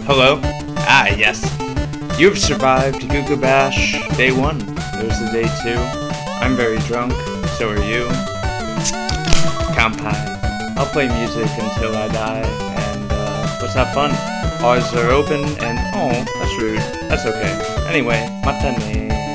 Hello? Ah, yes. You've survived Goo Bash Day 1. There's the Day 2. I'm very drunk. So are you. Kampai. I'll play music until I die, and let's have fun. Eyes are open, and oh, that's rude. That's okay. Anyway, matane.